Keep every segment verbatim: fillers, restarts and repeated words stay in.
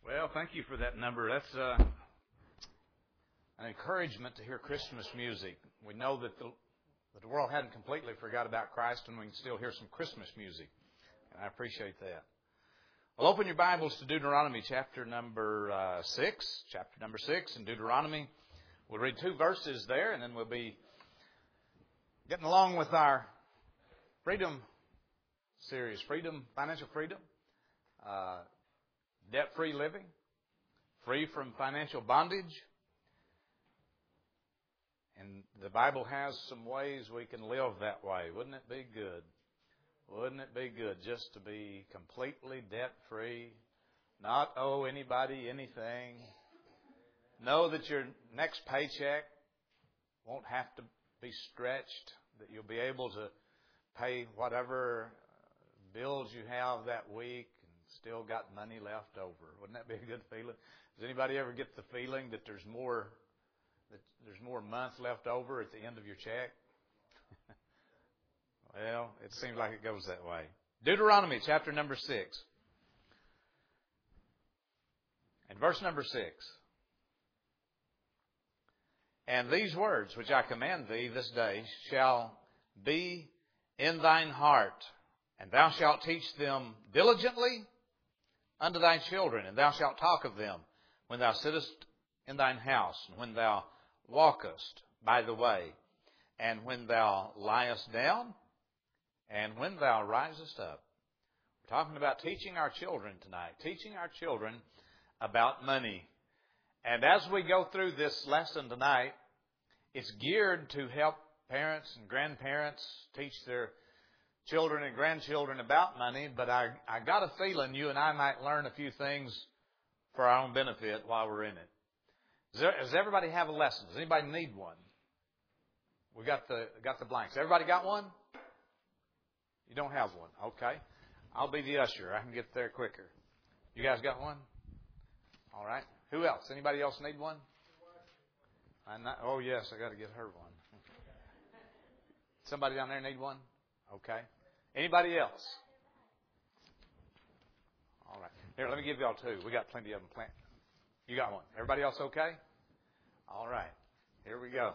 Well, thank you for that number. That's uh, an encouragement to hear Christmas music. We know that the, that the world hadn't completely forgot about Christ, and we can still hear some Christmas music. And I appreciate that. Well, open your Bibles to Deuteronomy chapter number uh, six. Chapter number six in Deuteronomy. We'll read two verses there, and then we'll be getting along with our freedom series. Freedom, financial freedom. Uh, debt-free living. Free from financial bondage. And the Bible has some ways we can live that way. Wouldn't it be good? Wouldn't it be good just to be completely debt-free, not owe anybody anything, know that your next paycheck won't have to be stretched, that you'll be able to pay whatever bills you have that week and still got money left over. Wouldn't that be a good feeling? Does anybody ever get the feeling that there's more that there's more months left over at the end of your check? Well, it seems like it goes that way. Deuteronomy chapter number six. And verse number six. And these words which I command thee this day shall be in thine heart, and thou shalt teach them diligently unto thy children, and thou shalt talk of them when thou sittest in thine house, and when thou walkest by the way, and when thou liest down, and when thou risest up. We're talking about teaching our children tonight, teaching our children about money. And as we go through this lesson tonight, it's geared to help parents and grandparents teach their children and grandchildren about money, but I, I got a feeling you and I might learn a few things for our own benefit while we're in it. Does, there, does everybody have a lesson? Does anybody need one? We got the got the blanks. Everybody got one? You don't have one. Okay. I'll be the usher. I can get there quicker. You guys got one? All right. Who else? Anybody else need one? I'm not, oh, yes, I got to get her one. Somebody down there need one? Okay. Anybody else? All right. Here, let me give y'all two. We got plenty of them. Plant. You got one. Everybody else okay? All right. Here we go.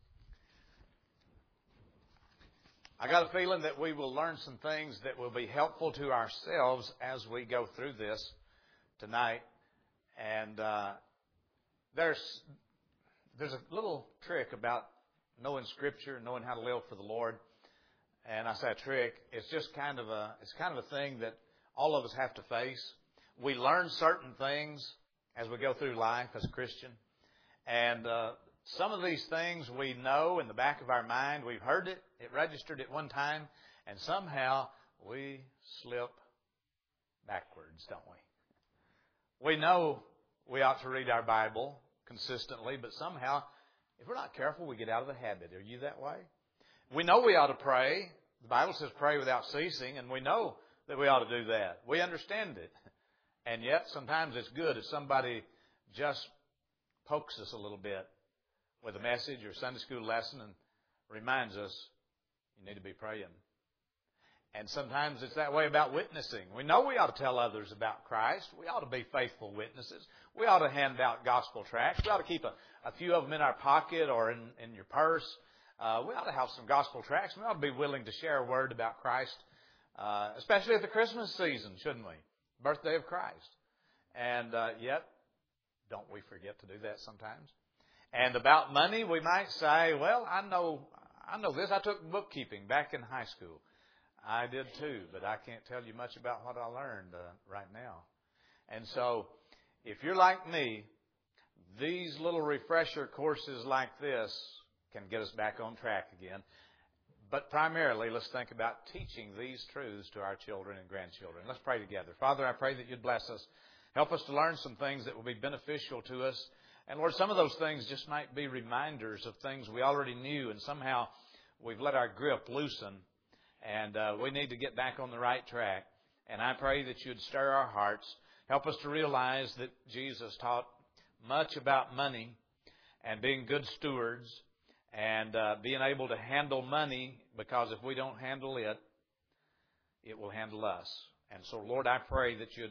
I got a feeling that we will learn some things that will be helpful to ourselves as we go through this tonight. And uh, there's there's a little trick about knowing Scripture, knowing how to live for the Lord. And I say a trick. It's just kind of a it's kind of a thing that all of us have to face. We learn certain things as we go through life as a Christian, and uh, some of these things we know in the back of our mind. We've heard it, it registered at one time, and somehow we slip backwards, don't we? We know we ought to read our Bible consistently, but somehow, if we're not careful, we get out of the habit. Are you that way? We know we ought to pray. The Bible says pray without ceasing, and we know that we ought to do that. We understand it. And yet, sometimes it's good if somebody just pokes us a little bit with a message or Sunday school lesson and reminds us, you need to be praying. And sometimes it's that way about witnessing. We know we ought to tell others about Christ. We ought to be faithful witnesses. We ought to hand out gospel tracts. We ought to keep a, a few of them in our pocket or in, in your purse. Uh, we ought to have some gospel tracts. We ought to be willing to share a word about Christ, uh, especially at the Christmas season, shouldn't we? Birthday of Christ. And uh, yet, don't we forget to do that sometimes? And about money, we might say, well, I know I know this. I took bookkeeping back in high school. I did too, but I can't tell you much about what I learned uh, right now. And so, if you're like me, these little refresher courses like this can get us back on track again. But primarily, let's think about teaching these truths to our children and grandchildren. Let's pray together. Father, I pray that you'd bless us. Help us to learn some things that will be beneficial to us. And Lord, some of those things just might be reminders of things we already knew, and somehow we've let our grip loosen, and uh, we need to get back on the right track. And I pray that you'd stir our hearts. Help us to realize that Jesus taught much about money and being good stewards and uh, being able to handle money, because if we don't handle it, it will handle us. And so, Lord, I pray that you'd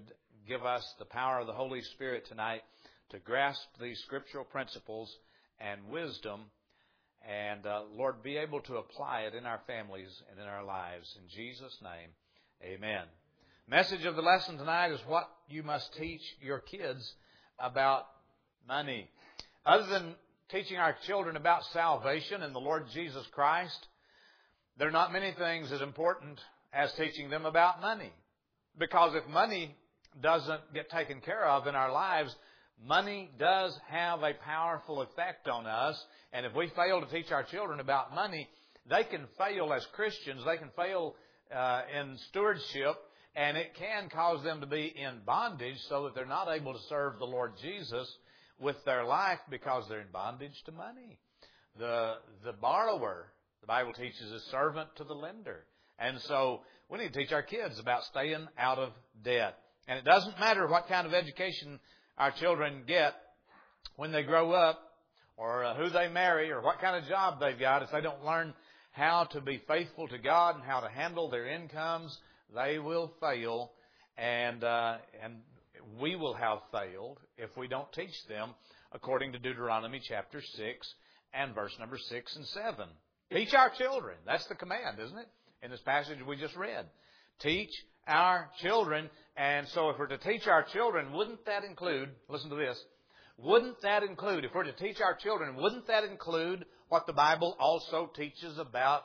give us the power of the Holy Spirit tonight to grasp these scriptural principles and wisdom, and uh, Lord, be able to apply it in our families and in our lives. In Jesus' name, amen. Message of the lesson tonight is what you must teach your kids about money. Other than teaching our children about salvation and the Lord Jesus Christ, there are not many things as important as teaching them about money. Because if money doesn't get taken care of in our lives, money does have a powerful effect on us. And if we fail to teach our children about money, they can fail as Christians. They can fail uh, in stewardship, and it can cause them to be in bondage so that they're not able to serve the Lord Jesus with their life because they're in bondage to money. The, the borrower, the Bible teaches, is servant to the lender. And so we need to teach our kids about staying out of debt. And it doesn't matter what kind of education our children get when they grow up, or uh, who they marry, or what kind of job they've got. If they don't learn how to be faithful to God and how to handle their incomes, they will fail, and uh, and we will have failed if we don't teach them according to Deuteronomy chapter six and verse number six and seven. Teach our children. That's the command, isn't it? In this passage we just read. Teach our children. And so if we're to teach our children, wouldn't that include, listen to this, wouldn't that include, if we're to teach our children, wouldn't that include what the Bible also teaches about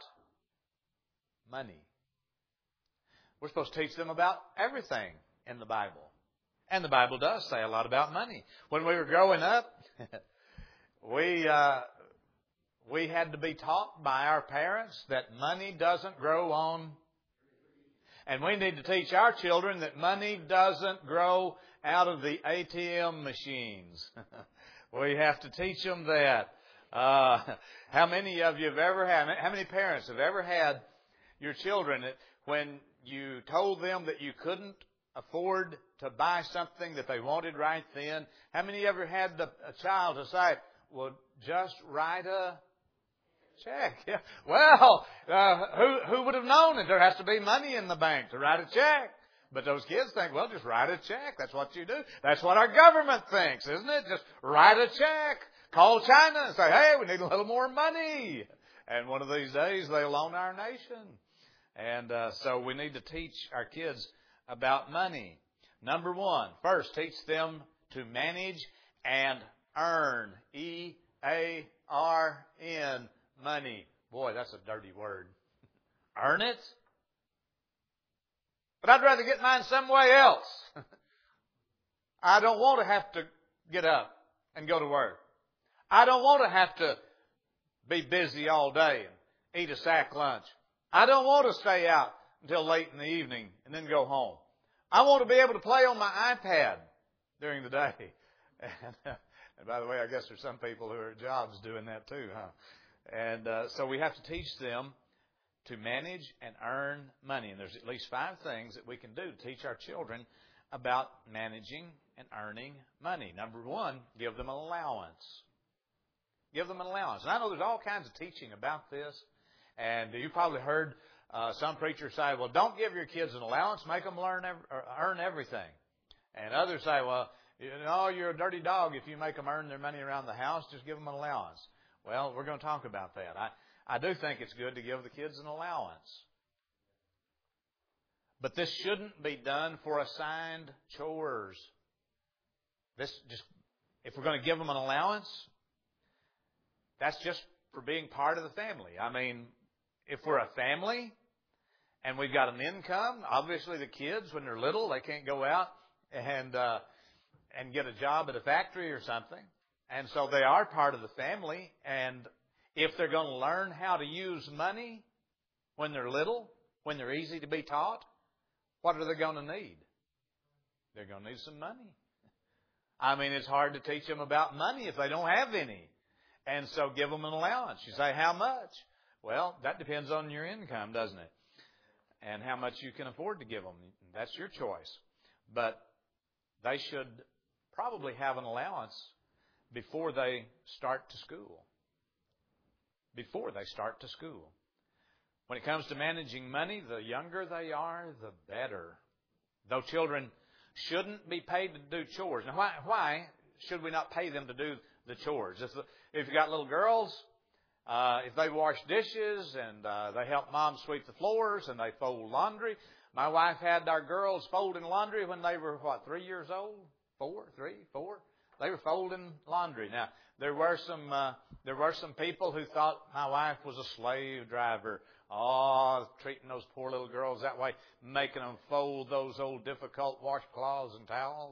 money? We're supposed to teach them about everything in the Bible. And the Bible does say a lot about money. When we were growing up, we uh, we had to be taught by our parents that money doesn't grow on. And we need to teach our children that money doesn't grow out of the A T M machines. We have to teach them that. Uh, how many of you have ever had, how many parents have ever had your children that when you told them that you couldn't afford to buy something that they wanted right then, how many ever had the, a child to say, well, just write a check? Yeah. Well, uh, who, who would have known that there has to be money in the bank to write a check? But those kids think, well, just write a check. That's what you do. That's what our government thinks, isn't it? Just write a check. Call China and say, hey, we need a little more money. And one of these days they'll own our nation. And uh, so we need to teach our kids about money. Number one, first, teach them to manage and earn. E A R N, money. Boy, that's a dirty word. Earn it? But I'd rather get mine some way else. I don't want to have to get up and go to work. I don't want to have to be busy all day and eat a sack lunch. I don't want to stay out until late in the evening and then go home. I want to be able to play on my iPad during the day. And, uh, and by the way, I guess there's some people who are at jobs doing that too, huh? And uh, so we have to teach them to manage and earn money. And there's at least five things that we can do to teach our children about managing and earning money. Number one, give them an allowance. Give them an allowance. And I know there's all kinds of teaching about this. And you probably heard uh, some preachers say, well, don't give your kids an allowance. Make them learn every, or earn everything. And others say, well, you know, you're a dirty dog if you make them earn their money around the house. Just give them an allowance. Well, we're going to talk about that. I, I do think it's good to give the kids an allowance. But this shouldn't be done for assigned chores. This just, if we're going to give them an allowance, that's just for being part of the family. I mean, if we're a family and we've got an income, obviously the kids, when they're little, they can't go out and uh, and get a job at a factory or something. And so they are part of the family. And if they're going to learn how to use money when they're little, when they're easy to be taught, what are they going to need? They're going to need some money. I mean, it's hard to teach them about money if they don't have any. And so give them an allowance. You say, how much? Well, that depends on your income, doesn't it? And how much you can afford to give them. That's your choice. But they should probably have an allowance before they start to school. Before they start to school. When it comes to managing money, the younger they are, the better. Though children shouldn't be paid to do chores. Now, why, why should we not pay them to do the chores? If, if you've got little girls, uh, if they wash dishes and uh, they help mom sweep the floors and they fold laundry. My wife had our girls folding laundry when they were, what, three years old? Four, three, four? They were folding laundry. Now, there were some uh, there were some people who thought my wife was a slave driver. Oh, treating those poor little girls that way, making them fold those old difficult washcloths and towels.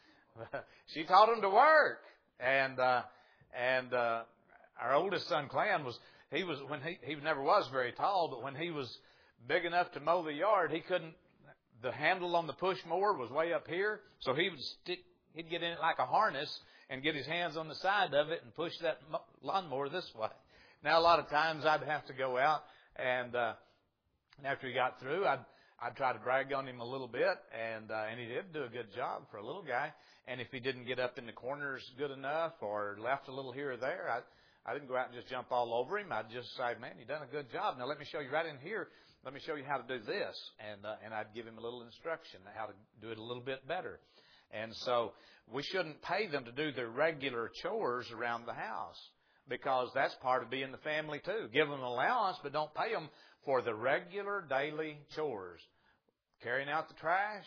She taught them to work. And uh, and uh, our oldest son, Clan, was he was when he he never was very tall, but when he was big enough to mow the yard, he couldn't. The handle on the push mower was way up here, so he would stick. He'd get in it like a harness and get his hands on the side of it and push that lawnmower this way. Now, a lot of times I'd have to go out, and uh, after he got through, I'd I'd try to brag on him a little bit, and uh, and he did do a good job for a little guy. And if he didn't get up in the corners good enough or left a little here or there, I I didn't go out and just jump all over him. I'd just say, man, you done a good job. Now let me show you right in here. Let me show you how to do this, and uh, and I'd give him a little instruction how to do it a little bit better. And so we shouldn't pay them to do their regular chores around the house, because that's part of being the family too. Give them an allowance, but don't pay them for the regular daily chores. Carrying out the trash,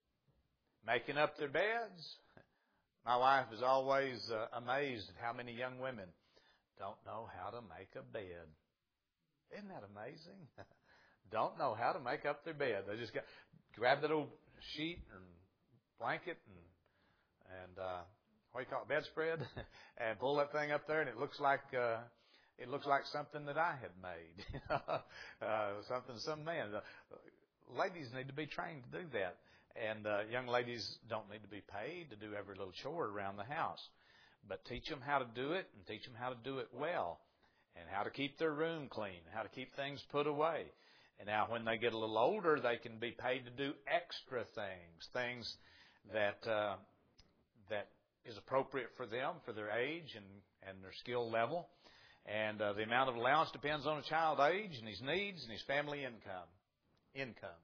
making up their beds. My wife is always uh, amazed at how many young women don't know how to make a bed. Isn't that amazing? Don't know how to make up their bed. They just got grab that old sheet and blanket and and uh, what do you call it, bedspread, and pull that thing up there, and it looks like uh, it looks like something that I had made, uh, something some man. Uh, ladies need to be trained to do that, and uh, young ladies don't need to be paid to do every little chore around the house. But teach them how to do it, and teach them how to do it well, and how to keep their room clean, how to keep things put away. And now when they get a little older, they can be paid to do extra things, things that uh, that is appropriate for them, for their age and, and their skill level. And uh, the amount of allowance depends on a child's age and his needs and his family income. Income.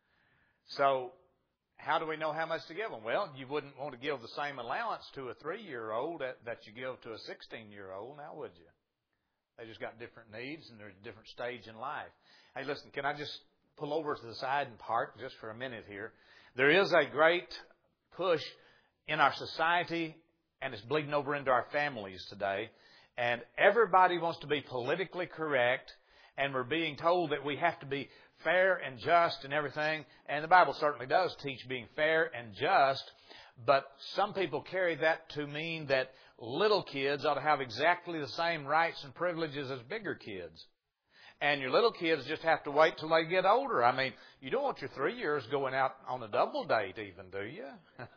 So how do we know how much to give them? Well, you wouldn't want to give the same allowance to a three-year-old that, that you give to a sixteen-year-old, now would you? They just got different needs and they're at a different stage in life. Hey, listen, can I just pull over to the side and park just for a minute here? There is a great push in our society, and it's bleeding over into our families today. And everybody wants to be politically correct, and we're being told that we have to be fair and just and everything. And the Bible certainly does teach being fair and just, but some people carry that to mean that little kids ought to have exactly the same rights and privileges as bigger kids. And your little kids just have to wait till they get older. I mean, you don't want your three years going out on a double date even, do you?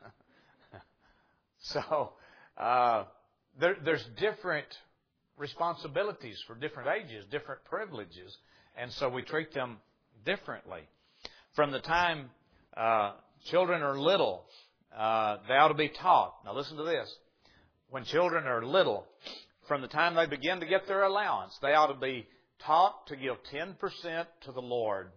so, uh, there, there's different responsibilities for different ages, different privileges. And so we treat them differently. From the time uh, children are little, uh, they ought to be taught. Now listen to this. When children are little, from the time they begin to get their allowance, they ought to be taught to give ten percent to the Lord.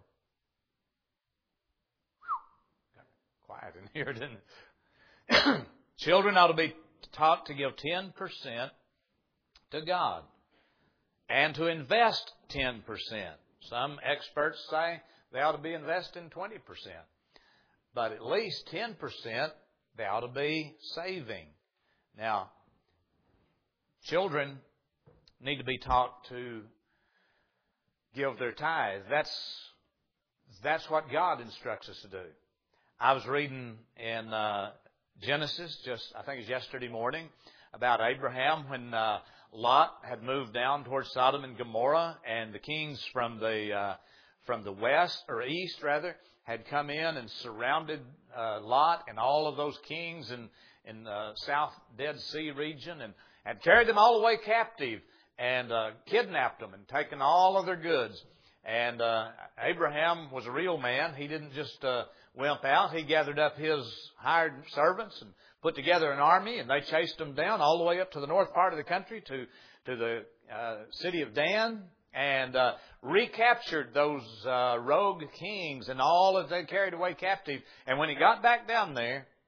Got quiet in here, didn't it? Children ought to be taught to give ten percent to God and to invest ten percent. Some experts say they ought to be investing twenty percent. But at least ten percent they ought to be saving. Now, children need to be taught to give their tithe. That's that's what God instructs us to do. I was reading in uh, Genesis, just I think it was yesterday morning, about Abraham when uh, Lot had moved down towards Sodom and Gomorrah, and the kings from the uh, from the west or east rather had come in and surrounded uh, Lot and all of those kings in in the South Dead Sea region, and had carried them all the way captive. And uh, kidnapped them and taken all of their goods. And uh, Abraham was a real man. He didn't just uh, wimp out. He gathered up his hired servants and put together an army, and they chased them down all the way up to the north part of the country to to the uh, city of Dan, and uh, recaptured those uh, rogue kings and all that they carried away captive. And when he got back down there,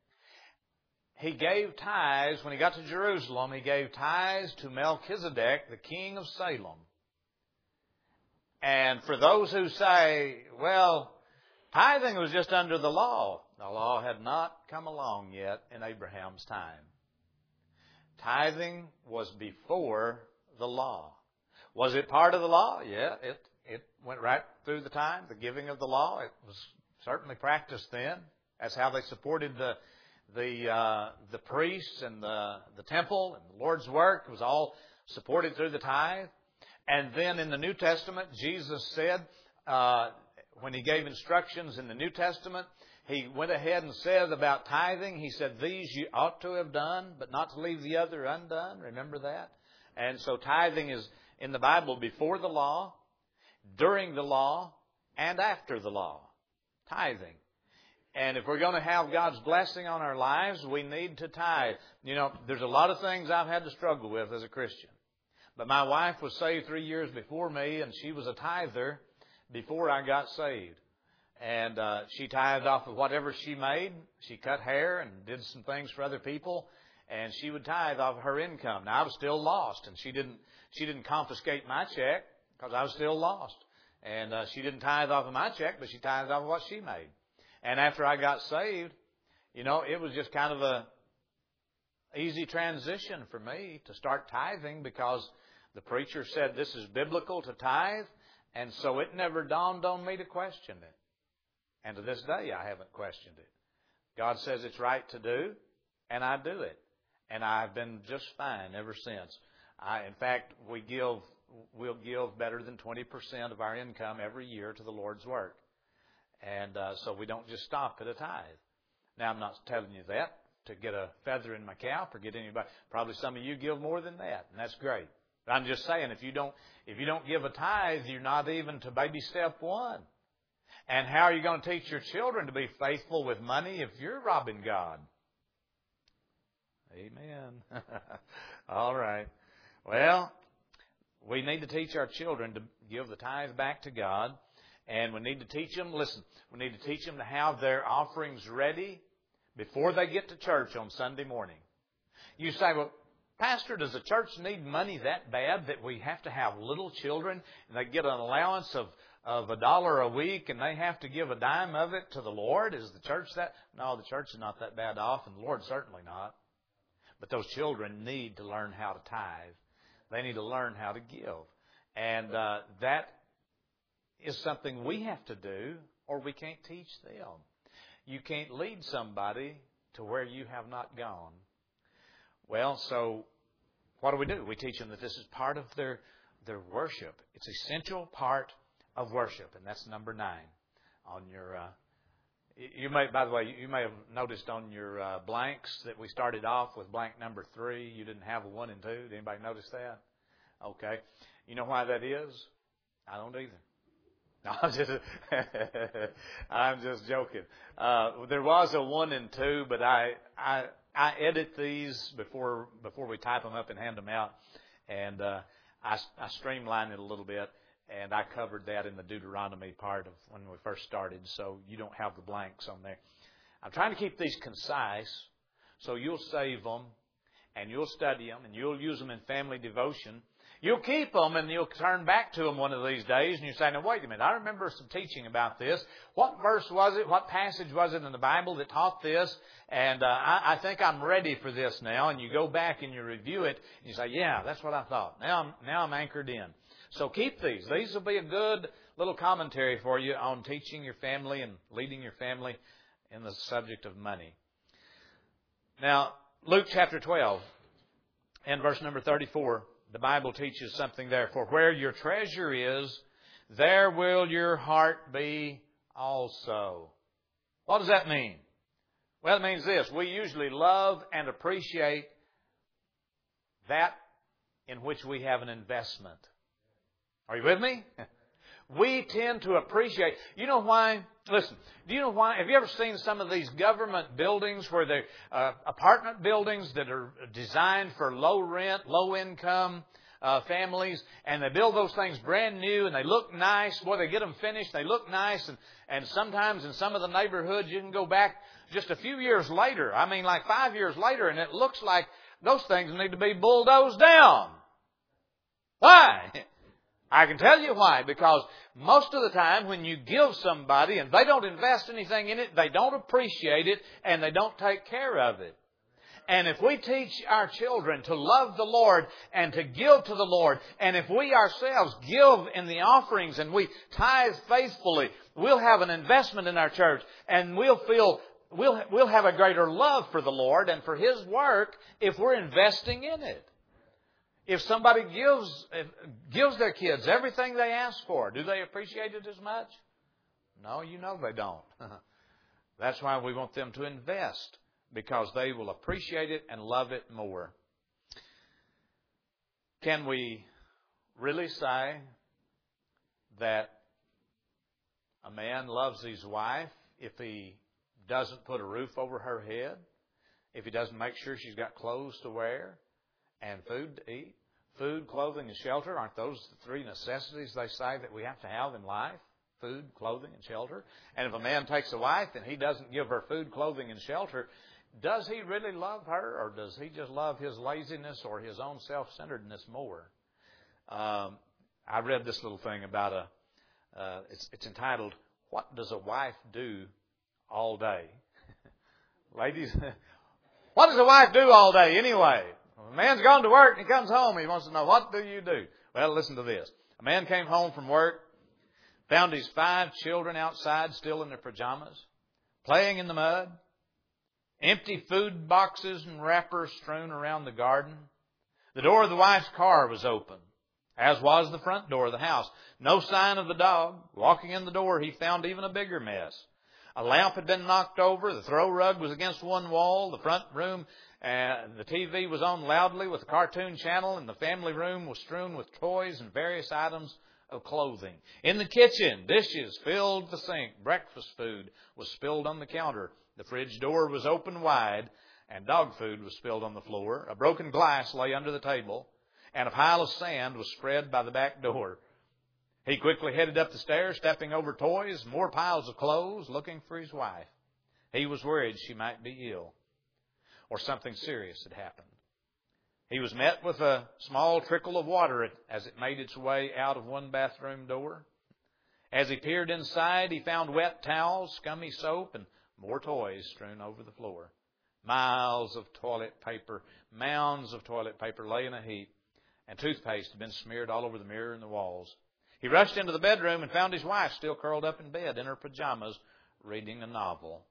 he gave tithes. When he got to Jerusalem, he gave tithes to Melchizedek, the king of Salem. And for those who say, well, tithing was just under the law, the law had not come along yet in Abraham's time. Tithing was before the law. Was it part of the law? Yeah, it, it went right through the time, the giving of the law. It was certainly practiced then. That's how they supported the the uh, the priests and the, the temple and the Lord's work. It was all supported through the tithe. And then in the New Testament, Jesus said, uh, when he gave instructions in the New Testament, he went ahead and said about tithing, he said, these you ought to have done, but not to leave the other undone. Remember that? And so tithing is in the Bible before the law, during the law, and after the law. Tithing. And if we're going to have God's blessing on our lives, we need to tithe. You know, there's a lot of things I've had to struggle with as a Christian. But my wife was saved three years before me, and she was a tither before I got saved. And uh, she tithed off of whatever she made. She cut hair and did some things for other people, and she would tithe off her income. Now, I was still lost, and she didn't she didn't confiscate my check because I was still lost. And uh, she didn't tithe off of my check, but she tithed off of what she made. And after I got saved, you know, it was just kind of a easy transition for me to start tithing because the preacher said this is biblical to tithe, and so it never dawned on me to question it. And to this day, I haven't questioned it. God says it's right to do, and I do it. And I've been just fine ever since. I, in fact, we give, we'll give better than twenty percent of our income every year to the Lord's work. And uh, so we don't just stop at a tithe. Now, I'm not telling you that to get a feather in my cap or get anybody. Probably some of you give more than that, and that's great. But I'm just saying, if you don't, if you don't give a tithe, you're not even to baby step one. And how are you going to teach your children to be faithful with money if you're robbing God? Amen. All right. Well, we need to teach our children to give the tithe back to God. And we need to teach them, listen, we need to teach them to have their offerings ready before they get to church on Sunday morning. You say, well, Pastor, does the church need money that bad that we have to have little children and they get an allowance of, of a dollar a week and they have to give a dime of it to the Lord? Is the church that? No, the church is not that bad off, and the Lord's certainly not. But those children need to learn how to tithe. They need to learn how to give. And uh, that is something we have to do, or we can't teach them. You can't lead somebody to where you have not gone. Well, so what do we do? We teach them that this is part of their their worship. It's an essential part of worship, and that's number nine on your. Uh, you may, by the way, you may have noticed on your uh, blanks that we started off with blank number three. You didn't have a one and two. Did anybody notice that? Okay, you know why that is? I don't either. No, I'm just, I'm just joking. Uh, there was a one and two, but I, I, I edit these before, before we type them up and hand them out. And, uh, I, I streamline it a little bit, and I covered that in the Deuteronomy part of when we first started. So you don't have the blanks on there. I'm trying to keep these concise so you'll save them and you'll study them and you'll use them in family devotion. You'll keep them and you'll turn back to them one of these days and you say, now wait a minute, I remember some teaching about this. What verse was it? What passage was it in the Bible that taught this? And uh, I, I think I'm ready for this now. And you go back and you review it and you say, yeah, that's what I thought. Now I'm, now I'm anchored in. So keep these. These will be a good little commentary for you on teaching your family and leading your family in the subject of money. Now, Luke chapter twelve and verse number thirty-four. The Bible teaches something there. For where your treasure is, there will your heart be also. What does that mean? Well, it means this. We usually love and appreciate that in which we have an investment. Are you with me? We tend to appreciate. You know why? Listen, do you know why? Have you ever seen some of these government buildings where they're uh, apartment buildings that are designed for low rent, low income uh, families, and they build those things brand new, and they look nice. Boy, they get them finished, they look nice, and, and sometimes in some of the neighborhoods you can go back just a few years later, I mean like five years later, and it looks like those things need to be bulldozed down. Why? I can tell you why. Because most of the time when you give somebody and they don't invest anything in it, they don't appreciate it, and they don't take care of it. And if we teach our children to love the Lord and to give to the Lord, and if we ourselves give in the offerings and we tithe faithfully, we'll have an investment in our church, and we'll feel we'll we'll have a greater love for the Lord and for His work if we're investing in it. If somebody gives gives their kids everything they ask for, do they appreciate it as much? No, you know they don't. That's why we want them to invest, because they will appreciate it and love it more. Can we really say that a man loves his wife if he doesn't put a roof over her head, if he doesn't make sure she's got clothes to wear and food to eat? Food, clothing, and shelter, aren't those the three necessities they say that we have to have in life? Food, clothing, and shelter. And if a man takes a wife and he doesn't give her food, clothing, and shelter, does he really love her, or does he just love his laziness or his own self-centeredness more? Um, I read this little thing about a, uh, it's, it's entitled, "What Does a Wife Do All Day?" Ladies, what does a wife do all day anyway? A man's gone to work and he comes home. He wants to know, what do you do? Well, listen to this. A man came home from work, found his five children outside still in their pajamas, playing in the mud, empty food boxes and wrappers strewn around the garden. The door of the wife's car was open, as was the front door of the house. No sign of the dog. Walking in the door, he found even a bigger mess. A lamp had been knocked over. The throw rug was against one wall. The front room, uh, the T V was on loudly with a cartoon channel, and the family room was strewn with toys and various items of clothing. In the kitchen, dishes filled the sink. Breakfast food was spilled on the counter. The fridge door was open wide, and dog food was spilled on the floor. A broken glass lay under the table, and a pile of sand was spread by the back door. He quickly headed up the stairs, stepping over toys, more piles of clothes, looking for his wife. He was worried she might be ill, or something serious had happened. He was met with a small trickle of water as it made its way out of one bathroom door. As he peered inside, he found wet towels, scummy soap, and more toys strewn over the floor. Miles of toilet paper, mounds of toilet paper lay in a heap, and toothpaste had been smeared all over the mirror and the walls. He rushed into the bedroom and found his wife still curled up in bed in her pajamas, reading a novel.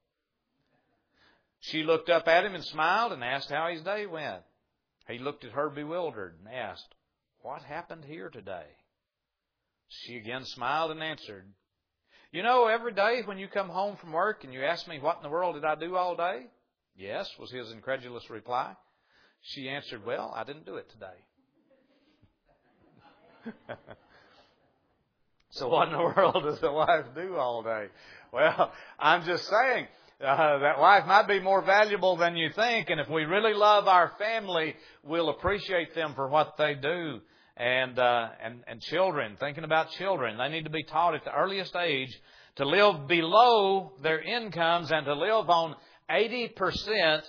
She looked up at him and smiled and asked how his day went. He looked at her bewildered and asked, "What happened here today?" She again smiled and answered, "You know, every day when you come home from work and you ask me, what in the world did I do all day?" "Yes," was his incredulous reply. She answered, "Well, I didn't do it today." So what in the world does a wife do all day? Well, I'm just saying, uh, that wife might be more valuable than you think. And if we really love our family, we'll appreciate them for what they do. And, uh, and, and children, thinking about children, they need to be taught at the earliest age to live below their incomes and to live on eighty percent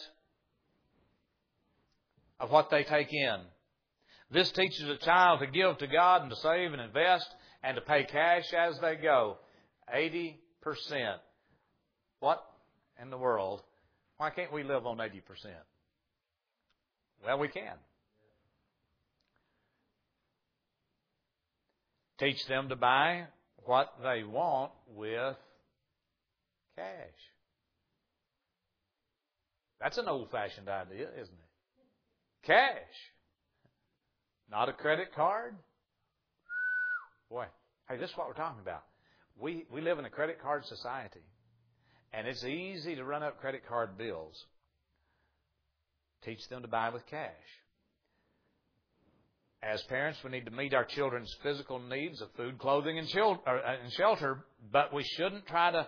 of what they take in. This teaches a child to give to God and to save and invest and to pay cash as they go. eighty percent. What in the world? Why can't we live on eighty percent? Well, we can. Teach them to buy what they want with cash. That's an old-fashioned idea, isn't it? Cash. Not a credit card. Boy, hey, this is what we're talking about. We we live in a credit card society, and it's easy to run up credit card bills. Teach them to buy with cash. As parents, we need to meet our children's physical needs of food, clothing, and shelter, but we shouldn't try to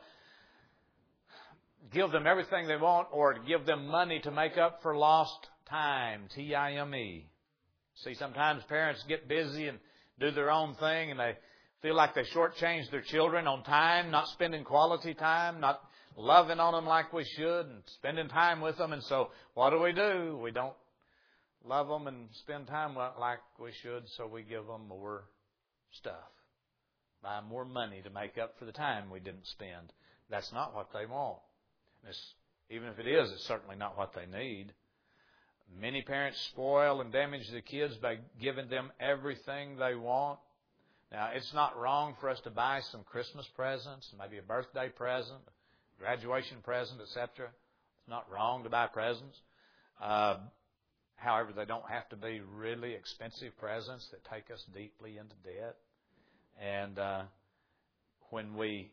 give them everything they want or to give them money to make up for lost time, T I M E. See, sometimes parents get busy and do their own thing, and they feel like they shortchange their children on time, not spending quality time, not loving on them like we should, and spending time with them. And so what do we do? We don't love them and spend time like we should, so we give them more stuff. Buy more money to make up for the time we didn't spend. That's not what they want. It's, even if it is, it's certainly not what they need. Many parents spoil and damage the kids by giving them everything they want. Now, it's not wrong for us to buy some Christmas presents, maybe a birthday present, a graduation present, et cetera. It's not wrong to buy presents. Uh, however, they don't have to be really expensive presents that take us deeply into debt. And uh, when we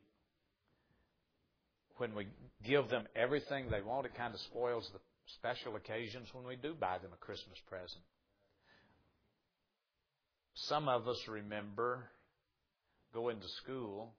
when we give them everything they want, it kind of spoils the special occasions when we do buy them a Christmas present. Some of us remember going to school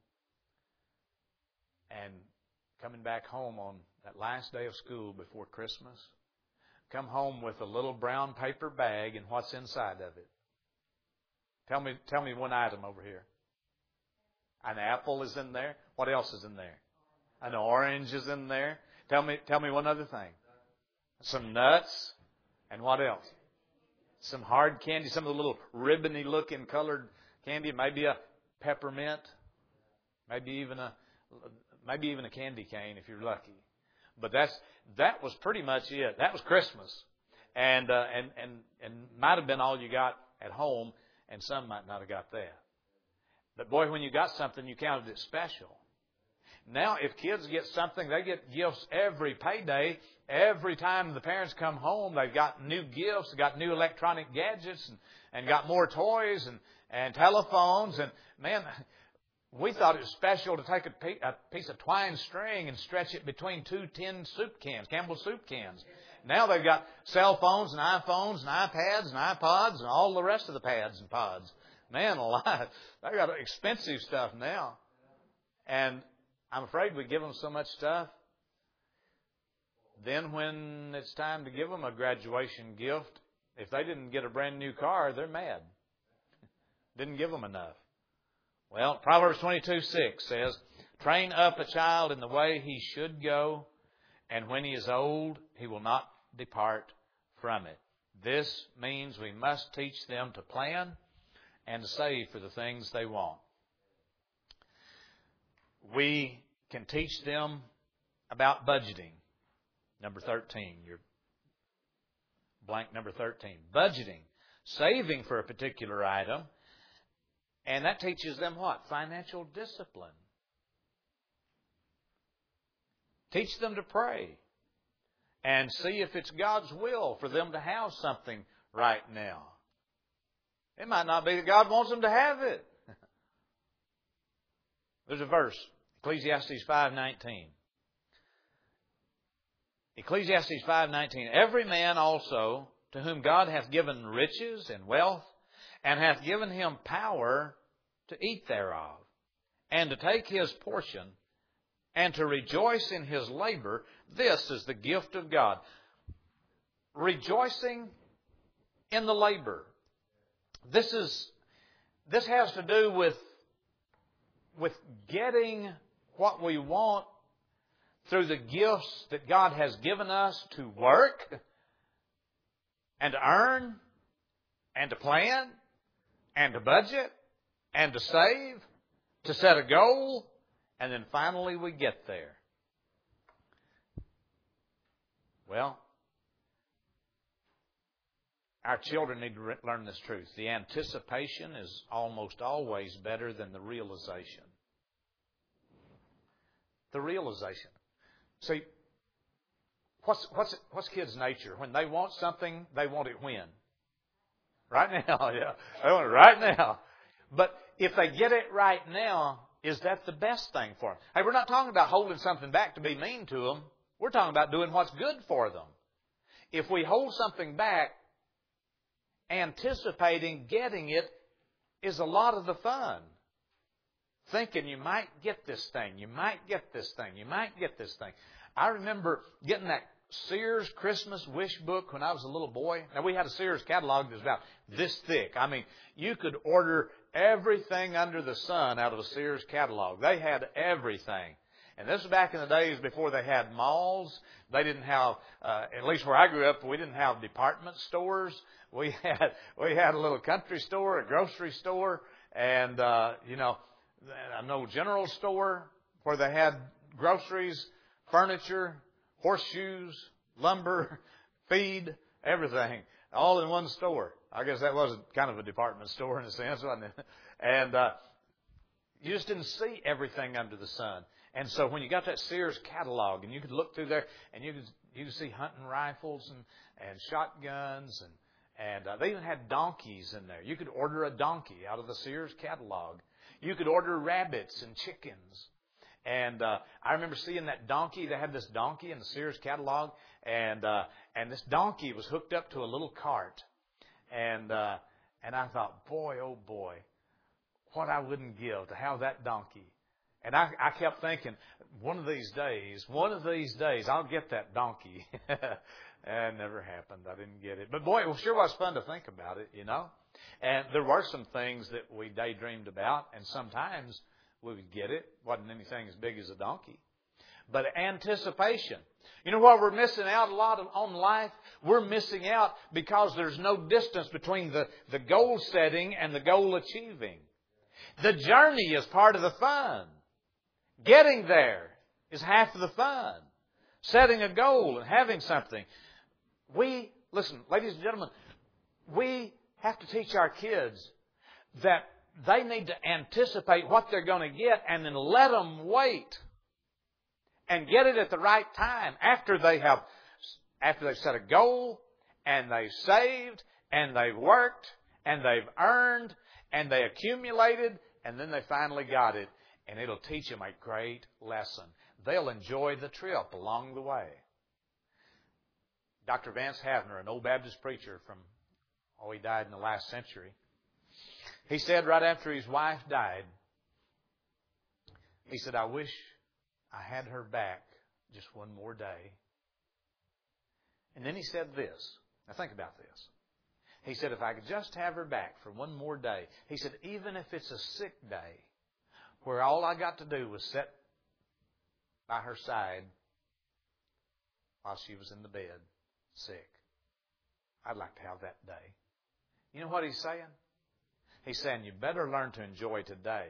and coming back home on that last day of school before Christmas. Come home with a little brown paper bag and what's inside of it? Tell me, tell me one item over here. An apple is in there. What else is in there? An orange is in there. Tell me, tell me one other thing. Some nuts. And what else? Some hard candy, some of the little ribbony looking colored candy, maybe a peppermint, maybe even a maybe even a candy cane if you're lucky. But that's that was pretty much it. That was Christmas. And uh, and and and might have been all you got at home, and some might not have got that. But boy, when you got something, you counted it special. Now, if kids get something, they get gifts every payday. Every time the parents come home, they've got new gifts, they've got new electronic gadgets, and, and got more toys and, and telephones. And, man, we thought it was special to take a, a piece of twine string and stretch it between two tin soup cans, Campbell soup cans. Now they've got cell phones and iPhones and iPads and iPods and all the rest of the pads and pods. Man alive, they got expensive stuff now. And I'm afraid we give them so much stuff. Then when it's time to give them a graduation gift, if they didn't get a brand new car, they're mad. Didn't give them enough. Well, Proverbs twenty-two six says, "Train up a child in the way he should go, and when he is old, he will not depart from it." This means we must teach them to plan and to save for the things they want. We can teach them about budgeting. Number thirteen, your blank number thirteen. Budgeting, saving for a particular item. And that teaches them what? Financial discipline. Teach them to pray and see if it's God's will for them to have something right now. It might not be that God wants them to have it. There's a verse, Ecclesiastes five nineteen. Ecclesiastes five nineteen. "Every man also to whom God hath given riches and wealth, and hath given him power to eat thereof, and to take his portion, and to rejoice in his labor, this is the gift of God." Rejoicing in the labor. This is this has to do with, with getting what we want through the gifts that God has given us to work and to earn and to plan and to budget and to save, to set a goal, and then finally we get there. Well, our children need to learn this truth. The anticipation is almost always better than the realization. The realization. See, what's what's what's kids' nature? When they want something, they want it when? Right now, yeah. They want it right now. But if they get it right now, is that the best thing for them? Hey, we're not talking about holding something back to be mean to them. We're talking about doing what's good for them. If we hold something back, anticipating getting it is a lot of the fun. Thinking you might get this thing, you might get this thing, you might get this thing. I remember getting that Sears Christmas wish book when I was a little boy. Now, we had a Sears catalog that was about this thick. I mean, you could order everything under the sun out of a Sears catalog. They had everything. And this was back in the days before they had malls. They didn't have, uh, at least where I grew up, we didn't have department stores. We had, we had a little country store, a grocery store, and, uh, you know, an old general store where they had groceries, furniture, horseshoes, lumber, feed, everything, all in one store. I guess that was kind of a department store in a sense, wasn't it? And uh, you just didn't see everything under the sun. And so when you got that Sears catalog, and you could look through there, and you could you could see hunting rifles and and shotguns, and and uh, they even had donkeys in there. You could order a donkey out of the Sears catalog. You could order rabbits and chickens. And uh, I remember seeing that donkey. They had this donkey in the Sears catalog, and uh, and this donkey was hooked up to a little cart, and uh, and I thought, boy, oh boy, what I wouldn't give to have that donkey. And I, I kept thinking, one of these days, one of these days, I'll get that donkey. And it never happened. I didn't get it. But boy, it sure was fun to think about it, you know. And there were some things that we daydreamed about, and sometimes we would get it. Wasn't anything as big as a donkey. But anticipation. You know what we're missing out a lot of, on life? We're missing out because there's no distance between the, the goal setting and the goal achieving. The journey is part of the fun. Getting there is half of the fun. Setting a goal and having something. We, listen, ladies and gentlemen, we have to teach our kids that they need to anticipate what they're going to get and then let them wait and get it at the right time after they have, after they've set a goal and they've saved and they've worked and they've earned and they accumulated and then they finally got it, and it'll teach them a great lesson. They'll enjoy the trip along the way. Doctor Vance Havner, an old Baptist preacher from, oh, he died in the last century. He said right after his wife died, he said, I wish I had her back just one more day. And then he said this. Now think about this. He said, if I could just have her back for one more day. He said, even if it's a sick day, where all I got to do was sit by her side while she was in the bed, sick. I'd like to have that day. You know what he's saying? He's saying, you better learn to enjoy today.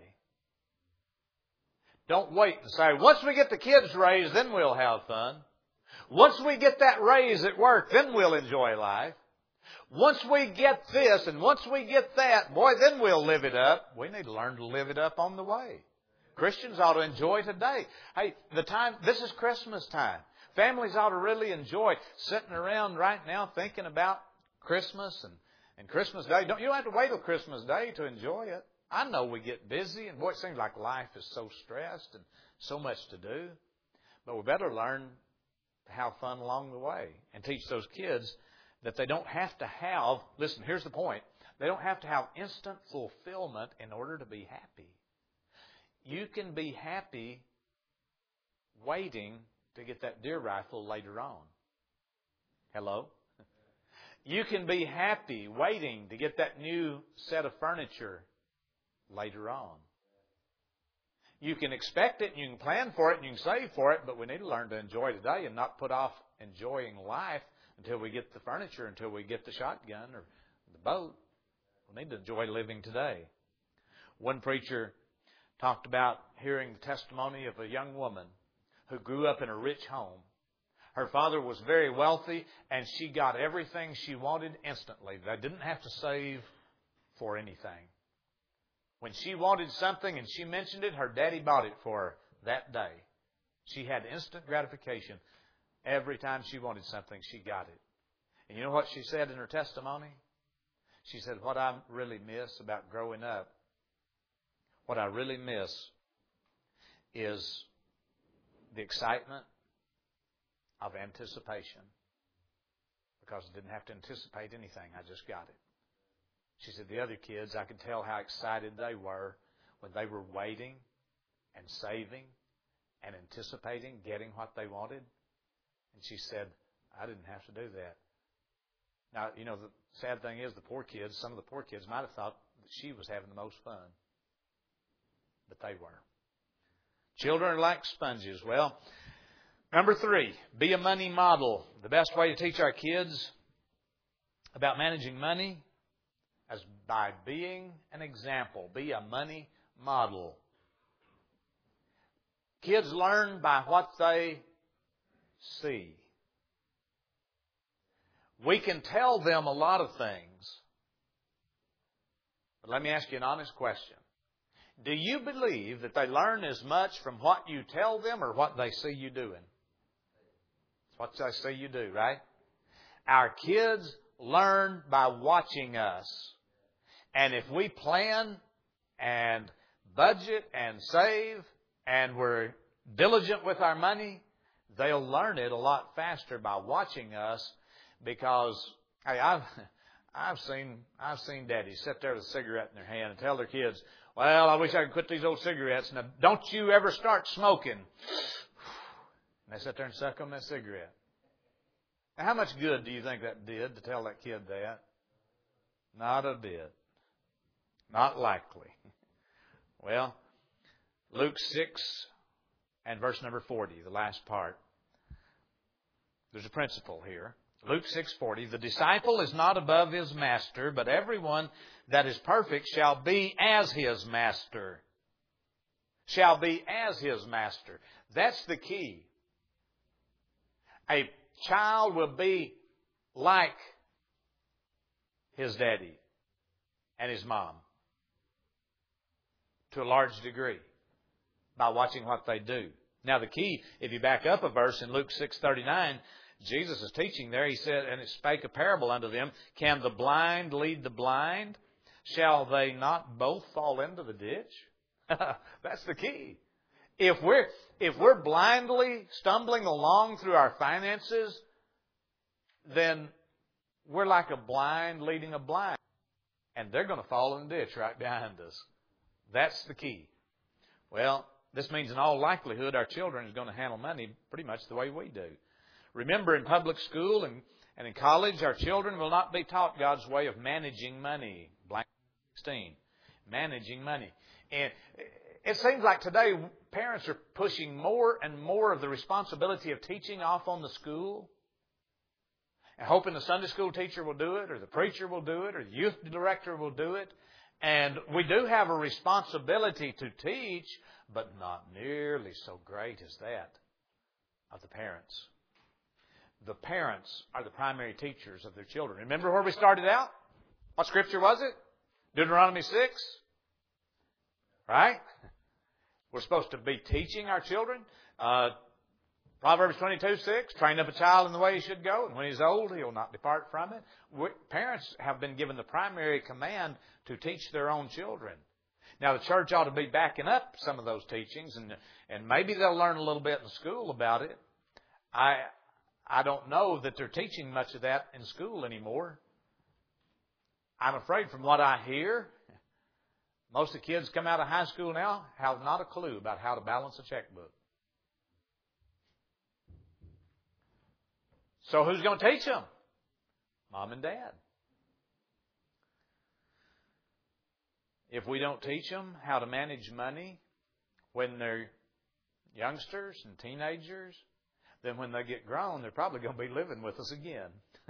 Don't wait and say, once we get the kids raised, then we'll have fun. Once we get that raise at work, then we'll enjoy life. Once we get this and once we get that, boy, then we'll live it up. We need to learn to live it up on the way. Christians ought to enjoy today. Hey, the time, this is Christmas time. Families ought to really enjoy sitting around right now thinking about Christmas and, and Christmas Day. Don't, you don't have to wait till Christmas Day to enjoy it. I know we get busy, and boy, it seems like life is so stressed and so much to do. But we better learn to have fun along the way and teach those kids that they don't have to have, listen, here's the point, they don't have to have instant fulfillment in order to be happy. You can be happy waiting to get that deer rifle later on. Hello? You can be happy waiting to get that new set of furniture later on. You can expect it and you can plan for it and you can save for it, but we need to learn to enjoy today and not put off enjoying life until we get the furniture, until we get the shotgun or the boat. We need to enjoy living today. One preacher talked about hearing the testimony of a young woman who grew up in a rich home. Her father was very wealthy, and she got everything she wanted instantly. They didn't have to save for anything. When she wanted something and she mentioned it, her daddy bought it for her that day. She had instant gratification. Every time she wanted something, she got it. And you know what she said in her testimony? She said, what I really miss about growing up, what I really miss is the excitement of anticipation. Because I didn't have to anticipate anything. I just got it. She said the other kids, I could tell how excited they were when they were waiting and saving and anticipating getting what they wanted. And she said, I didn't have to do that. Now, you know, the sad thing is the poor kids, some of the poor kids might have thought that she was having the most fun. But they were. Children are like sponges. Well, number three, be a money model. The best way to teach our kids about managing money is by being an example. Be a money model. Kids learn by what they see. We can tell them a lot of things. But let me ask you an honest question. Do you believe that they learn as much from what you tell them or what they see you doing? It's what they see you do, right? Our kids learn by watching us. And if we plan and budget and save and we're diligent with our money, they'll learn it a lot faster by watching us. Because hey, I've I've seen I've seen daddies sit there with a cigarette in their hand and tell their kids, "Well, I wish I could quit these old cigarettes. Now, don't you ever start smoking." And they sit there and suck on that cigarette. Now, how much good do you think that did to tell that kid that? Not a bit. Not likely. Well, Luke six and verse number forty, the last part. There's a principle here. Luke six forty, the disciple is not above his master, but everyone that is perfect shall be as his master. Shall be as his master. That's the key. A child will be like his daddy and his mom to a large degree by watching what they do. Now the key, if you back up a verse in Luke six thirty-nine, Jesus is teaching there. He said, and it spake a parable unto them, can the blind lead the blind? Shall they not both fall into the ditch? That's the key. If we're, if we're blindly stumbling along through our finances, then we're like a blind leading a blind. And they're going to fall in the ditch right behind us. That's the key. Well, this means in all likelihood our children is going to handle money pretty much the way we do. Remember, in public school and, and in college, our children will not be taught God's way of managing money. Blank sixteen. Managing money. And it seems like today parents are pushing more and more of the responsibility of teaching off on the school. And hoping the Sunday school teacher will do it, or the preacher will do it, or the youth director will do it. And we do have a responsibility to teach, but not nearly so great as that of the parents. The parents are the primary teachers of their children. Remember where we started out? What scripture was it? Deuteronomy six? Right? We're supposed to be teaching our children. Uh, Proverbs twenty-two six, train up a child in the way he should go, and when he's old, he'll not depart from it. We, parents have been given the primary command to teach their own children. Now, the church ought to be backing up some of those teachings, and, and maybe they'll learn a little bit in school about it. I... I don't know that they're teaching much of that in school anymore. I'm afraid from what I hear, most of the kids come out of high school now have not a clue about how to balance a checkbook. So who's going to teach them? Mom and Dad. If we don't teach them how to manage money when they're youngsters and teenagers, then when they get grown, they're probably going to be living with us again.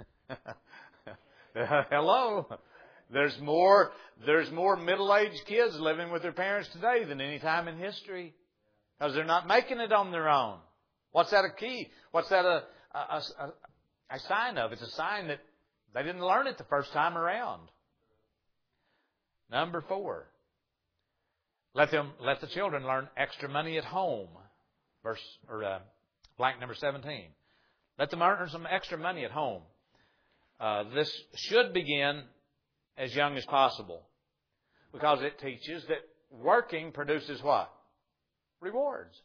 Hello. There's more, there's more middle-aged kids living with their parents today than any time in history. Because they're not making it on their own. What's that a key? What's that a, a, a, a sign of? It's a sign that they didn't learn it the first time around. Number four. Let them, let the children learn extra money at home. Verse, or, uh, Blank number seventeen. Let them earn some extra money at home. Uh, this should begin as young as possible. Because it teaches that working produces what? Rewards.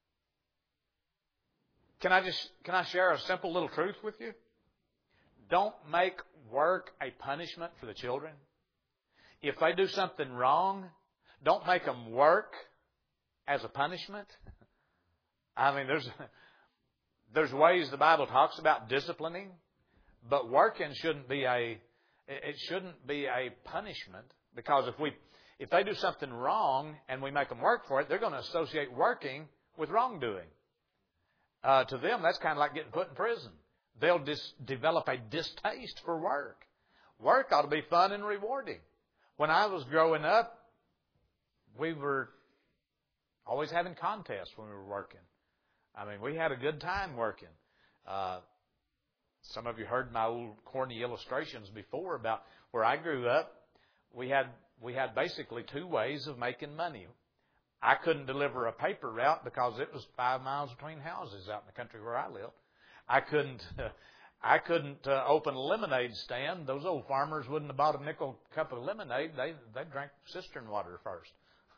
Can I just, can I share a simple little truth with you? Don't make work a punishment for the children. If they do something wrong, don't make them work as a punishment. I mean, there's... there's ways the Bible talks about disciplining, but working shouldn't be a it shouldn't be a punishment, because if we if they do something wrong and we make them work for it, they're going to associate working with wrongdoing. Uh, to them, that's kind of like getting put in prison. They'll dis- develop a distaste for work. Work ought to be fun and rewarding. When I was growing up, we were always having contests when we were working. I mean, we had a good time working. Uh, some of you heard my old corny illustrations before about where I grew up. We had we had basically two ways of making money. I couldn't deliver a paper route because it was five miles between houses out in the country where I lived. I couldn't uh, I couldn't uh, open a lemonade stand. Those old farmers wouldn't have bought a nickel cup of lemonade. They they drank cistern water first.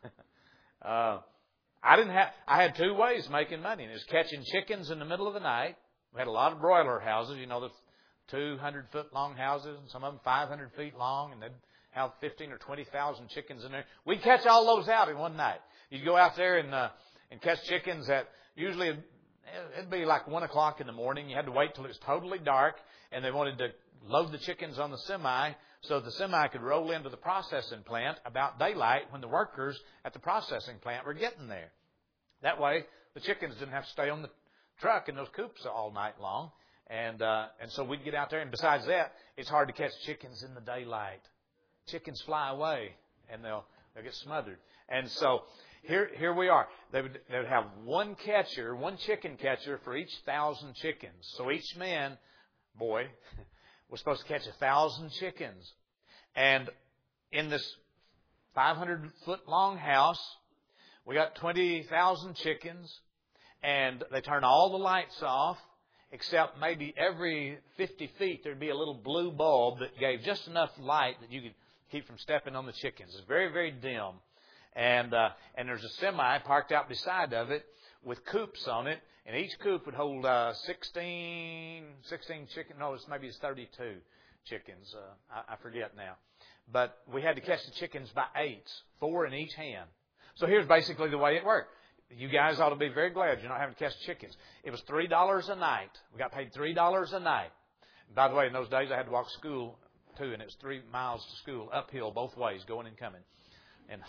uh, I didn't have. I had two ways of making money. And it was catching chickens in the middle of the night. We had a lot of broiler houses. You know, the two hundred foot long houses, and some of them five hundred feet long, and they'd have fifteen or twenty thousand chickens in there. We'd catch all those out in one night. You'd go out there and uh, and catch chickens at usually it'd be like one o'clock in the morning. You had to wait till it was totally dark, and they wanted to load the chickens on the semi so the semi could roll into the processing plant about daylight when the workers at the processing plant were getting there. That way, the chickens didn't have to stay on the truck in those coops all night long. And uh, and so we'd get out there. And besides that, it's hard to catch chickens in the daylight. Chickens fly away, and they'll they'll get smothered. And so here here we are. They would they would have one catcher, one chicken catcher for each thousand chickens. So each man, boy, was supposed to catch a thousand chickens. And in this five hundred foot long house, we got twenty thousand chickens, and they turn all the lights off, except maybe every fifty feet there'd be a little blue bulb that gave just enough light that you could keep from stepping on the chickens. It's very, very dim. And uh, and there's a semi parked out beside of it with coops on it, and each coop would hold uh, sixteen, sixteen chickens. No, it's maybe it's thirty-two chickens. Uh, I, I forget now. But we had to catch the chickens by eights, four in each hand. So here's basically the way it worked. You guys ought to be very glad you're not having to catch chickens. It was three dollars a night. We got paid three dollars a night. By the way, in those days I had to walk to school too, and it was three miles to school, uphill both ways, going and coming. And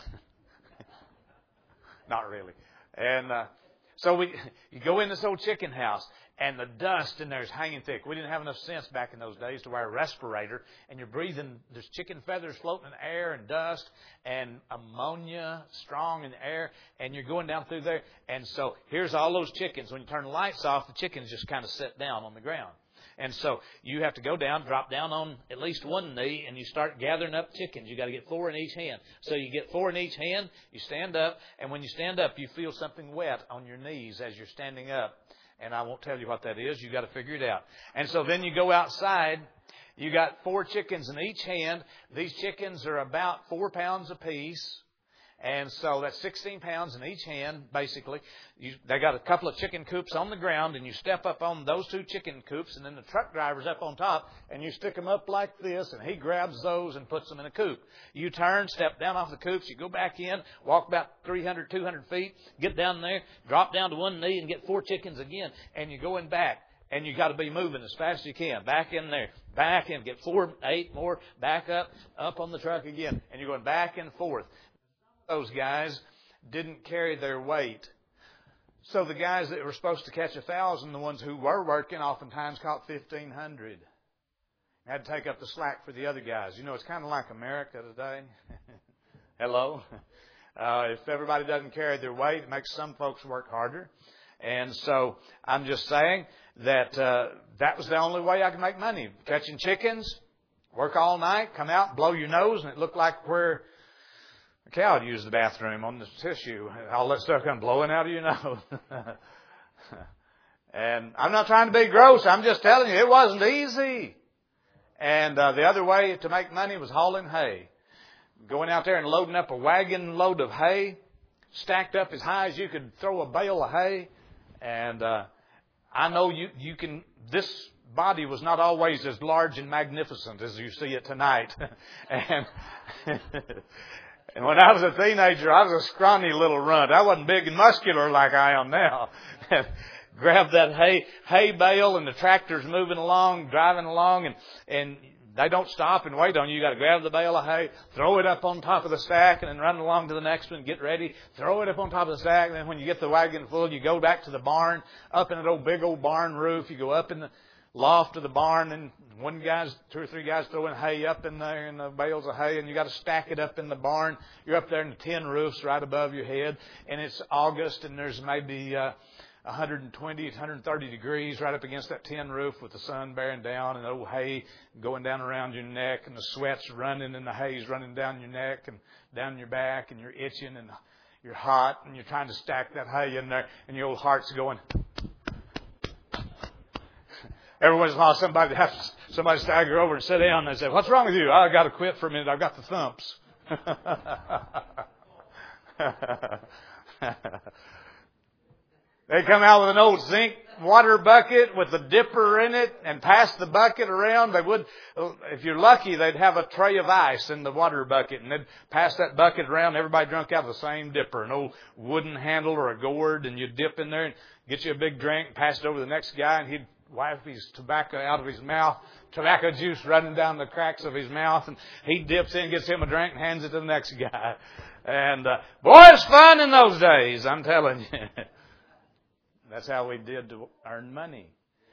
not really. And uh, so we you go in this old chicken house, and the dust in there is hanging thick. We didn't have enough sense back in those days to wear a respirator, and you're breathing, there's chicken feathers floating in the air and dust and ammonia strong in the air, and you're going down through there. And so here's all those chickens. When you turn the lights off, the chickens just kind of sit down on the ground. And so you have to go down, drop down on at least one knee, and you start gathering up chickens. You got to get four in each hand. So you get four in each hand, you stand up, and when you stand up, you feel something wet on your knees as you're standing up. And I won't tell you what that is. You got to figure it out. And so then you go outside. You got four chickens in each hand. These chickens are about four pounds apiece. And so that's sixteen pounds in each hand, basically. You, they got a couple of chicken coops on the ground, and you step up on those two chicken coops, and then the truck driver's up on top, and you stick them up like this, and he grabs those and puts them in a coop. You turn, step down off the coops, you go back in, walk about three hundred, two hundred feet, get down there, drop down to one knee, and get four chickens again, and you're going back. And you got to be moving as fast as you can. Back in there, back in, get four, eight more, back up, up on the truck again, and you're going back and forth. Those guys didn't carry their weight. So the guys that were supposed to catch a thousand, the ones who were working, oftentimes caught fifteen hundred. Had to take up the slack for the other guys. You know, it's kind of like America today. Hello? Uh, if everybody doesn't carry their weight, it makes some folks work harder. And so I'm just saying that uh, that was the only way I could make money. Catching chickens, work all night, come out, blow your nose, and it looked like where a cow would use the bathroom on the tissue. All that stuff come blowing out of your nose. And I'm not trying to be gross. I'm just telling you, it wasn't easy. And uh, the other way to make money was hauling hay. Going out there and loading up a wagon load of hay, stacked up as high as you could throw a bale of hay. And uh, I know you, you can, this body was not always as large and magnificent as you see it tonight. and And when I was a teenager, I was a scrawny little runt. I wasn't big and muscular like I am now. grab that hay hay bale, and the tractor's moving along, driving along, and and they don't stop and wait on you. You got to grab the bale of hay, throw it up on top of the stack, and then run along to the next one, get ready, throw it up on top of the stack, and then when you get the wagon full, you go back to the barn, up in that old big old barn roof. You go up in the loft of the barn, and one guy's, two or three guys throwing hay up in there, and the bales of hay, and you got to stack it up in the barn. You're up there in the tin roofs right above your head, and it's August, and there's maybe uh, one hundred twenty, one hundred thirty degrees right up against that tin roof with the sun bearing down, and the old hay going down around your neck, and the sweat's running, and the hay's running down your neck and down your back, and you're itching, and you're hot, and you're trying to stack that hay in there, and your old heart's going. Every once in a while, somebody has to, somebody stagger over and sit down, and they say, "What's wrong with you?" "I got to quit for a minute. I've got the thumps." They come out with an old zinc water bucket with a dipper in it and pass the bucket around. They would, if you're lucky, they'd have a tray of ice in the water bucket, and they'd pass that bucket around. Everybody drunk out of the same dipper, an old wooden handle or a gourd, and you'd dip in there and get you a big drink, pass it over to the next guy, and he'd wipe his tobacco out of his mouth, tobacco juice running down the cracks of his mouth, and he dips in, gets him a drink, and hands it to the next guy. And uh, boy, it's fun in those days, I'm telling you. That's how we did to earn money.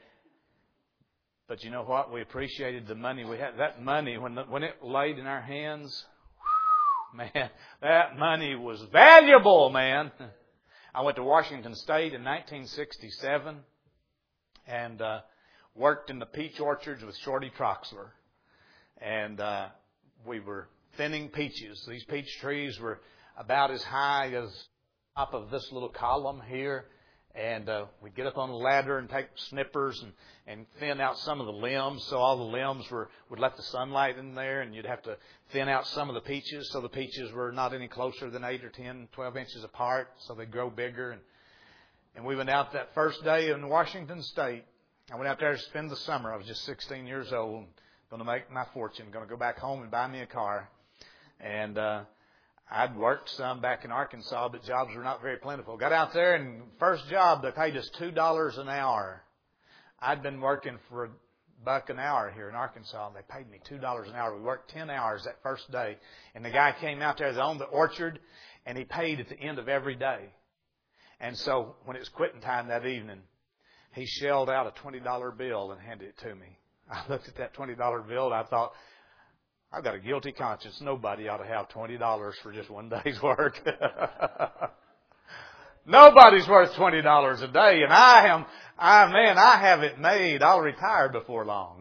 But you know what? We appreciated the money we had. That money, when the, when it laid in our hands, man, that money was valuable, man. I went to Washington State in nineteen sixty-seven. And uh, worked in the peach orchards with Shorty Troxler. And uh, we were thinning peaches. These peach trees were about as high as the top of this little column here. And uh, we'd get up on a ladder and take snippers and, and thin out some of the limbs. So all the limbs were would let the sunlight in there. And you'd have to thin out some of the peaches. So the peaches were not any closer than eight or ten, twelve inches apart. So they'd grow bigger. And And we went out that first day in Washington State. I went out there to spend the summer. I was just sixteen years old, going to make my fortune, going to go back home and buy me a car. And uh, I'd worked some back in Arkansas, but jobs were not very plentiful. Got out there, and first job, they paid us two dollars an hour. I'd been working for a buck an hour here in Arkansas. They paid me two dollars an hour. We worked ten hours that first day. And the guy came out there that owned the orchard, and he paid at the end of every day. And so when it was quitting time that evening, he shelled out a twenty dollar bill and handed it to me. I looked at that twenty dollar bill and I thought, I've got a guilty conscience. Nobody ought to have twenty dollars for just one day's work. Nobody's worth twenty dollars a day. And I am, I man, I have it made. I'll retire before long.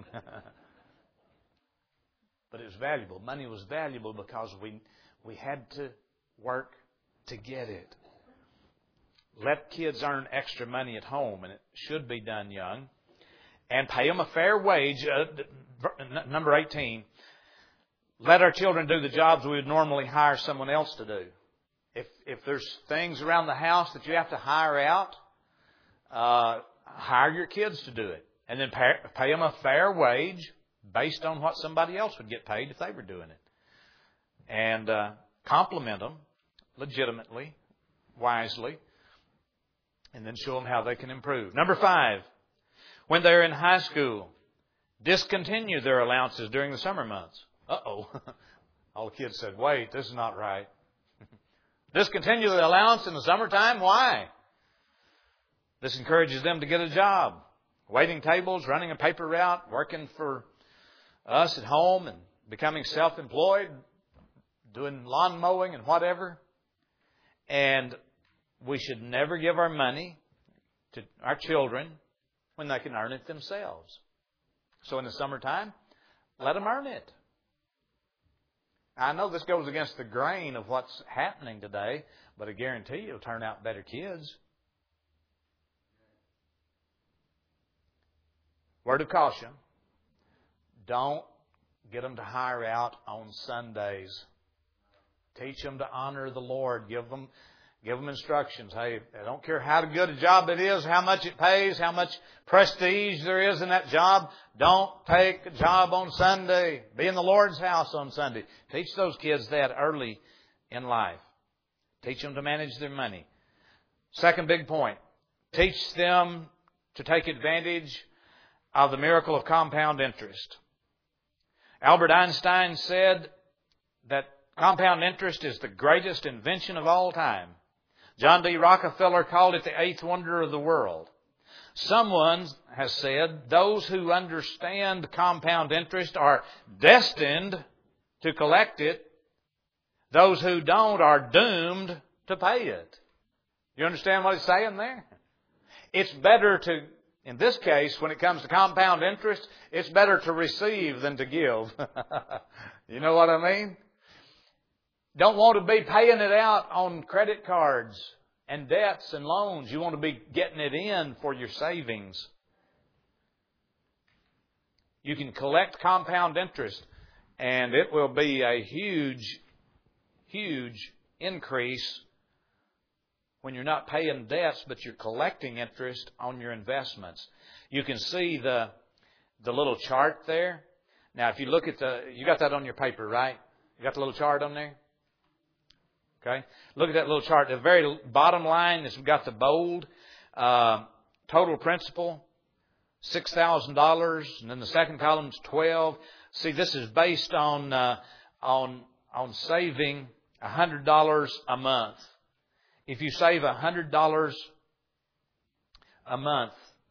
But it was valuable. Money was valuable because we we had to work to get it. Let kids earn extra money at home, and it should be done young. And pay them a fair wage. Uh, number eighteen, let our children do the jobs we would normally hire someone else to do. If if there's things around the house that you have to hire out, uh, hire your kids to do it. And then pay, pay them a fair wage based on what somebody else would get paid if they were doing it. And uh, compliment them legitimately, wisely. And then show them how they can improve. Number five, when they're in high school, discontinue their allowances during the summer months. Uh-oh. All the kids said, wait, this is not right. Discontinue the allowance in the summertime? Why? This encourages them to get a job. Waiting tables, running a paper route, working for us at home and becoming self-employed, doing lawn mowing and whatever. And we should never give our money to our children when they can earn it themselves. So in the summertime, let them earn it. I know this goes against the grain of what's happening today, but I guarantee you it'll turn out better kids. Word of caution. Don't get them to hire out on Sundays. Teach them to honor the Lord. Give them Give them instructions. Hey, I don't care how good a job it is, how much it pays, how much prestige there is in that job. Don't take a job on Sunday. Be in the Lord's house on Sunday. Teach those kids that early in life. Teach them to manage their money. Second big point. Teach them to take advantage of the miracle of compound interest. Albert Einstein said that compound interest is the greatest invention of all time. John D. Rockefeller called it the eighth wonder of the world. Someone has said those who understand compound interest are destined to collect it. Those who don't are doomed to pay it. You understand what he's saying there? It's better to, in this case, when it comes to compound interest, it's better to receive than to give. You know what I mean? Don't want to be paying it out on credit cards and debts and loans. You want to be getting it in for your savings. You can collect compound interest, and it will be a huge, huge increase when you're not paying debts, but you're collecting interest on your investments. You can see the the little chart there. Now, if you look at the, you got that on your paper, right? You got the little chart on there? Okay. Look at that little chart. The very bottom line is we've got the bold uh, total principal, six thousand dollars, and then the second column is twelve. See, this is based on uh, on on saving a hundred dollars a month. If you save a hundred dollars a month,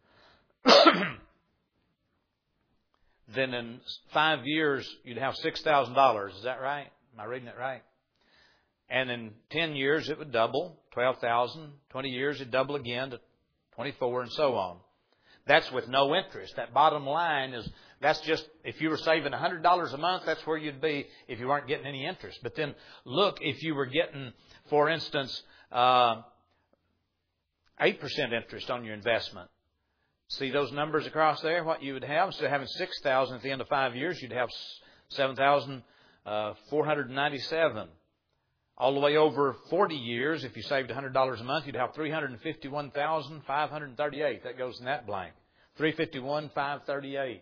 then in five years you'd have six thousand dollars. Is that right? Am I reading it right? And in ten years it would double, twelve thousand. twenty years it'd double again to twenty-four, and so on. That's with no interest. That bottom line is, that's just, if you were saving one hundred dollars a month, that's where you'd be if you weren't getting any interest. But then look, if you were getting, for instance, uh, eight percent interest on your investment. See those numbers across there, what you would have? Instead of having six thousand dollars at the end of five years, you'd have seven thousand four hundred ninety-seven. All the way over forty years, if you saved one hundred dollars a month, you'd have three hundred fifty-one thousand five hundred thirty-eight. That goes in that blank. three hundred fifty-one thousand five hundred thirty-eight.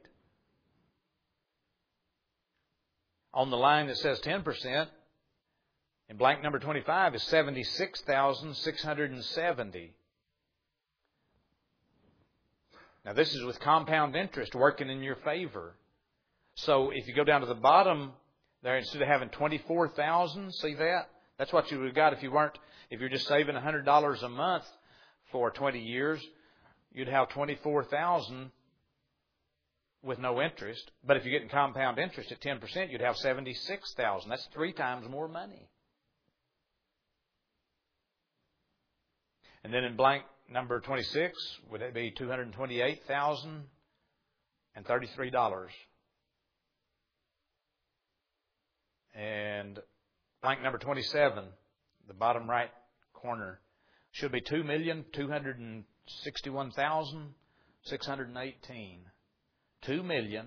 On the line that says ten percent, in blank number twenty-five, is seventy-six thousand six hundred seventy. Now, this is with compound interest working in your favor. So, if you go down to the bottom there, instead of having twenty-four thousand, see that? That's what you would have got if you weren't, if you're just saving one hundred dollars a month for twenty years, you'd have twenty-four thousand with no interest. But if you're getting compound interest at ten percent, you'd have seventy-six thousand. That's three times more money. And then in blank number twenty-six, would it be two hundred twenty-eight thousand thirty-three dollars? And blank number twenty-seven, the bottom right corner, should be two million two hundred sixty-one thousand six hundred eighteen. two million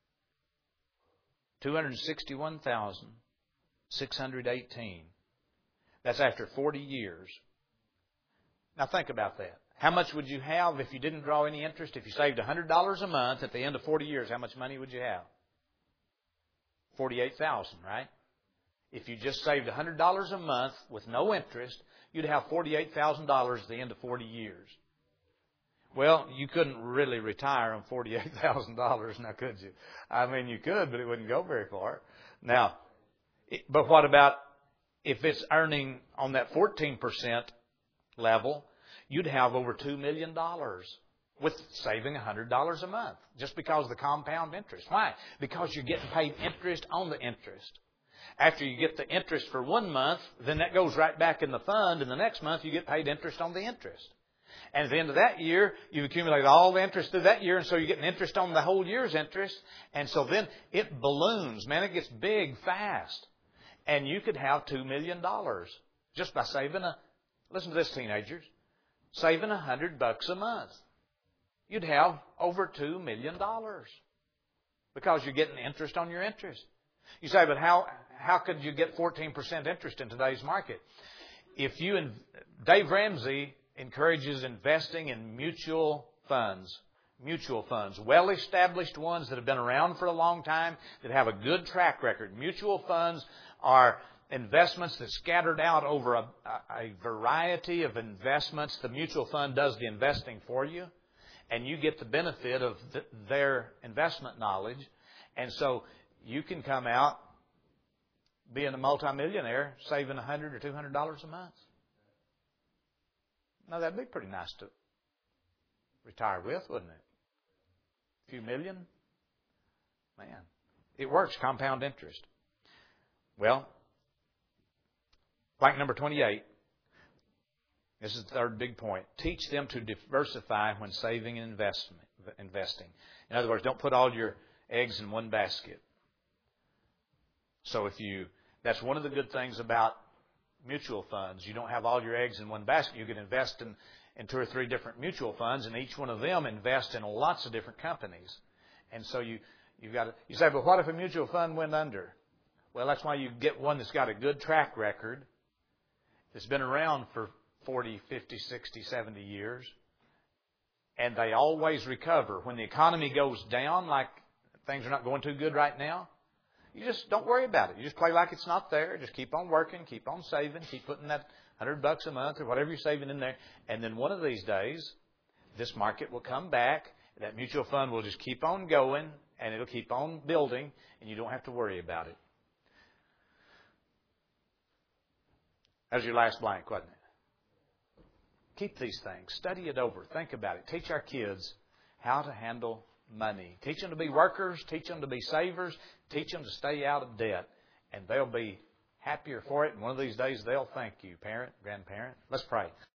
two hundred sixty-one thousand six hundred eighteen. That's after forty years. Now think about that. How much would you have if you didn't draw any interest? If you saved one hundred dollars a month at the end of forty years, how much money would you have? forty-eight thousand dollars, right? If you just saved one hundred dollars a month with no interest, you'd have forty-eight thousand dollars at the end of forty years. Well, you couldn't really retire on forty-eight thousand dollars now, could you? I mean, you could, but it wouldn't go very far. Now, but what about if it's earning on that fourteen percent level, you'd have over two million dollars with saving one hundred dollars a month, just because of the compound interest. Why? Because you're getting paid interest on the interest. After you get the interest for one month, then that goes right back in the fund, and the next month you get paid interest on the interest. And at the end of that year, you've accumulated all the interest through that year, and so you're getting interest on the whole year's interest. And so then it balloons. Man, it gets big fast. And you could have two million dollars just by saving a, listen to this, teenagers, saving a hundred bucks a month. You'd have over two million dollars because you're getting interest on your interest. You say, but how how could you get fourteen percent interest in today's market? If you, Dave Ramsey encourages investing in mutual funds, mutual funds, well-established ones that have been around for a long time, that have a good track record. Mutual funds are investments that's scattered out over a, a variety of investments. The mutual fund does the investing for you, and you get the benefit of the, their investment knowledge. And so you can come out being a multimillionaire, saving one hundred dollars or two hundred dollars a month. Now, that'd be pretty nice to retire with, wouldn't it? A few million? Man, it works, compound interest. Well, blank number twenty-eight. This is the third big point. Teach them to diversify when saving and investment, investing. In other words, don't put all your eggs in one basket. So if you, that's one of the good things about mutual funds. You don't have all your eggs in one basket. You can invest in, in two or three different mutual funds, and each one of them invest in lots of different companies. And so you, you've got to, you say, but what if a mutual fund went under? Well, that's why you get one that's got a good track record, that's been around for forty, fifty, sixty, seventy years, and they always recover. When the economy goes down, like things are not going too good right now, you just don't worry about it. You just play like it's not there. Just keep on working, keep on saving, keep putting that hundred bucks a month or whatever you're saving in there. And then one of these days, this market will come back. That mutual fund will just keep on going, and it'll keep on building, and you don't have to worry about it. That was your last blank, wasn't it? Keep these things. Study it over. Think about it. Teach our kids how to handle money. Teach them to be workers. Teach them to be savers. Teach them to stay out of debt. And they'll be happier for it. And one of these days, they'll thank you, parent, grandparent. Let's pray.